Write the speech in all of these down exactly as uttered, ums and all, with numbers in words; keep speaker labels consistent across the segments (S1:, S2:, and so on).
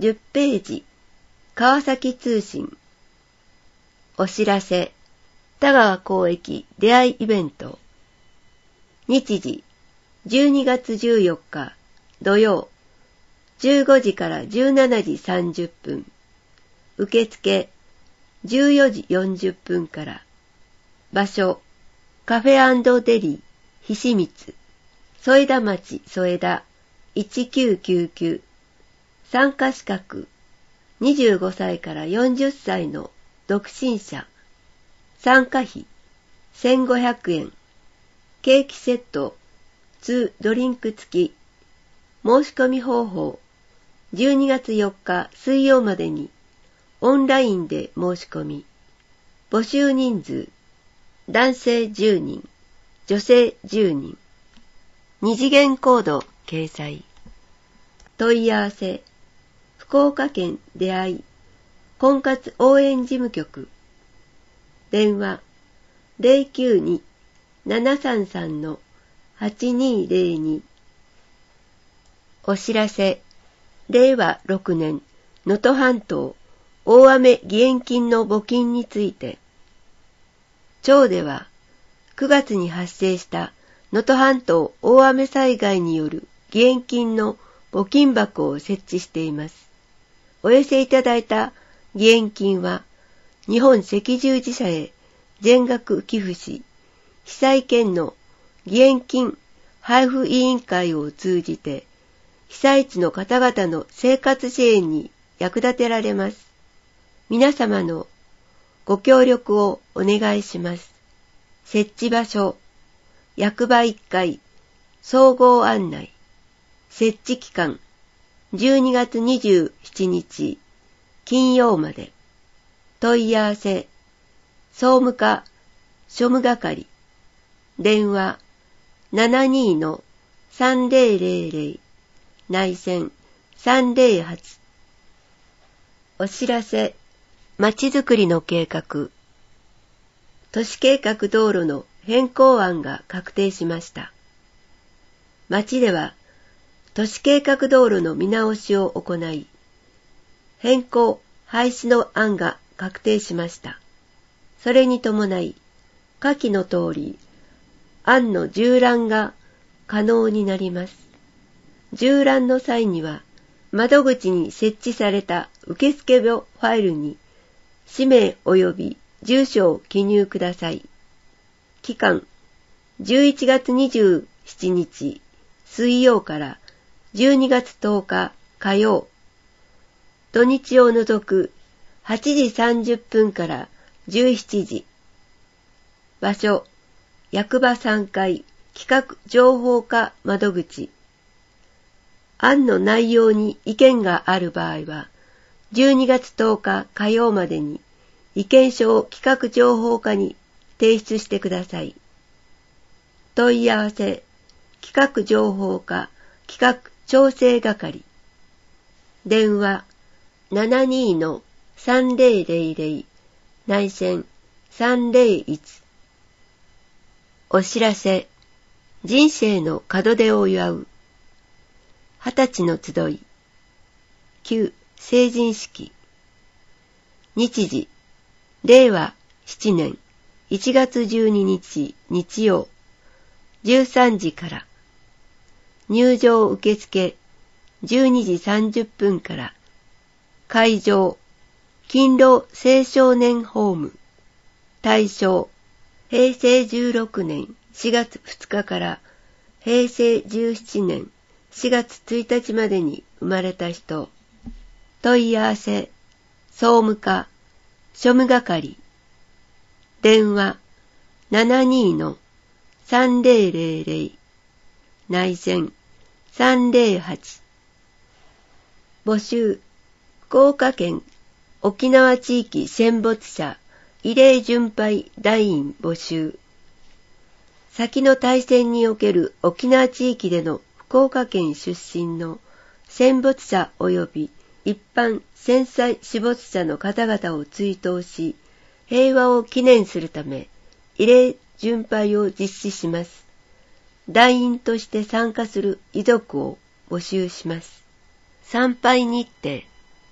S1: じゅっページ、川崎通信。お知らせ、田川交易出会いイベント。日時、じゅうにがつじゅうよっか土曜、じゅうごじからじゅうしちじさんじゅっぷん。受付、じゅうよじよんじゅっぷんから。場所、カフェ&デリー、ひしみつ、添田町添田いちきゅうきゅうきゅう。参加資格、にじゅうごさいからよんじゅっさいの独身者。参加費、せんごひゃくえん。ケーキセット、にドリンク付き。申し込み方法、じゅうにがつよっか水曜までに、オンラインで申し込み。募集人数、男性じゅうにん、女性じゅうにん。二次元コード掲載。問い合わせ、福岡県出会い婚活応援事務局。電話 ゼロきゅうに ななさんさん はちにゼロに。お知らせ、れいわろくねん能登半島大雨義援金の募金について。町ではくがつに発生した能登半島大雨災害による義援金の募金箱を設置しています。お寄せいただいた義援金は日本赤十字社へ全額寄付し、被災県の義援金配布委員会を通じて被災地の方々の生活支援に役立てられます。皆様のご協力をお願いします。設置場所、役場いっかい、総合案内。設置期間、じゅうにがつにじゅうしちにち、金曜まで。問い合わせ、総務課、庶務係。電話、ななにのさんぜろぜろぜろ、内線さんぜろはち。お知らせ、まちづくりの計画。都市計画道路の変更案が確定しました。町では、都市計画道路の見直しを行い、変更・廃止の案が確定しました。それに伴い、下記の通り、案の縦覧が可能になります。縦覧の際には、窓口に設置された受付簿ファイルに、氏名及び住所を記入ください。期間、じゅういちがつにじゅうしちにち水曜からじゅうにがつとおか火曜。土日を除くはちじさんじゅっぷんからじゅうしちじ。場所、役場さんかい企画情報課窓口。案の内容に意見がある場合は、じゅうにがつとおか火曜までに意見書を企画情報課に提出してください。問い合わせ、企画情報課企画調整係。電話、ななにのさんぜろぜろぜろ、内線さんぜろいち。お知らせ、人生の門出を祝う。二十歳の集い。旧成人式。日時、れいわななねんいちがつじゅうににち日曜、じゅうさんじから。入場受付、じゅうにじさんじゅっぷんから。会場、勤労青少年ホーム。対象、へいせいじゅうろくねんしがつふつかからへいせいじゅうななねんしがつついたちまでに生まれた人。問い合わせ、総務課、庶務係。電話、ななにのさんぜろぜろぜろ、内線さんぜろはち。募集、福岡県沖縄地域戦没者慰霊巡拝団員募集。先の大戦における沖縄地域での福岡県出身の戦没者及び一般戦災死没者の方々を追悼し、平和を記念するため、慰霊巡拝を実施します。団員として参加する遺族を募集します。参拝日程、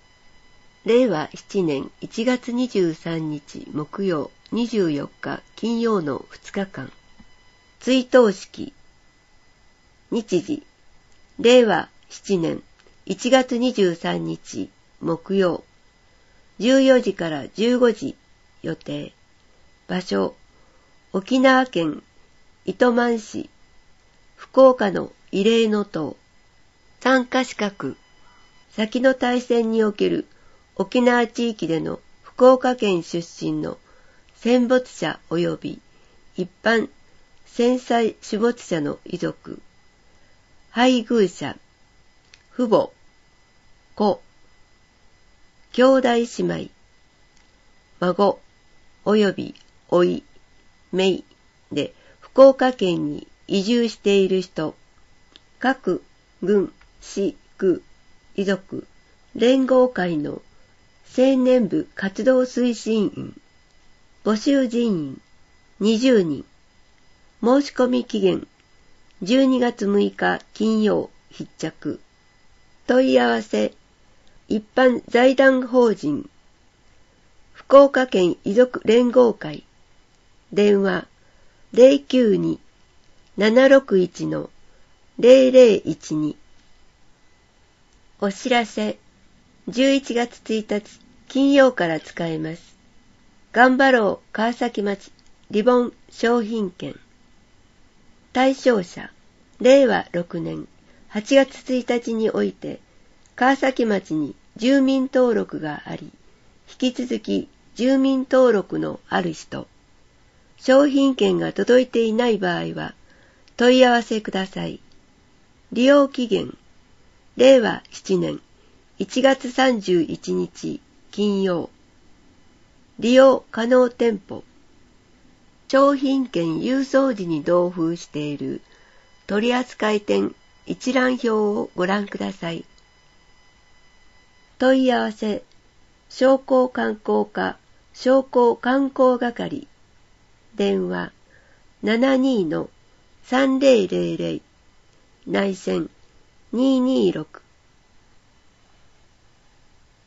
S1: れいわななねんいちがつにじゅうさんにち木曜、にじゅうよっか金曜のふつかかん。追悼式。日時。れいわななねんいちがつにじゅうさんにち木曜。じゅうよじからじゅうごじ予定。場所。沖縄県糸満市。福岡の慰霊の塔。参加資格。先の大戦における沖縄地域での福岡県出身の戦没者及び一般戦災死没者の遺族、配偶者、父母、子、兄弟姉妹、孫及び甥、姪で福岡県に移住している人、各郡、市、区、遺族、連合会の青年部活動推進員、募集人員にじゅうにん、申し込み期限じゅうにがつむいか金曜必着、問い合わせ、一般財団法人、福岡県遺族連合会、電話 ゼロきゅうに ななろくいち ゼロゼロいちに。お知らせ、じゅういちがつついたち金曜から使えます。頑張ろう川崎町リボン商品券。対象者、れいわろくねんはちがつついたちにおいて川崎町に住民登録があり、引き続き住民登録のある人、商品券が届いていない場合は問い合わせください。利用期限、れいわななねんいちがつさんじゅういちにち金曜。利用可能店舗。商品券郵送時に同封している取扱店一覧表をご覧ください。問い合わせ、商工観光課商工観光係。電話 ななにーのさんぜろぜろぜろ 内線にーにーろく